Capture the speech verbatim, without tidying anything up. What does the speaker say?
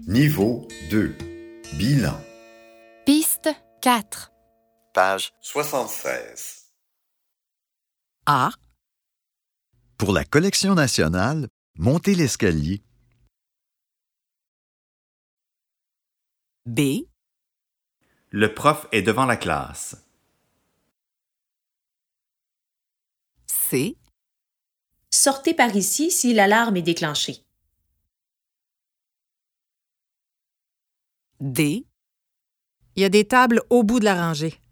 Niveau deux. Bilan. Piste quatre. Page soixante-seize. A. Pour la collection nationale, montez l'escalier. B. Le prof est devant la classe. C. Sortez par ici si l'alarme est déclenchée. D. Il y a des tables au bout de la rangée.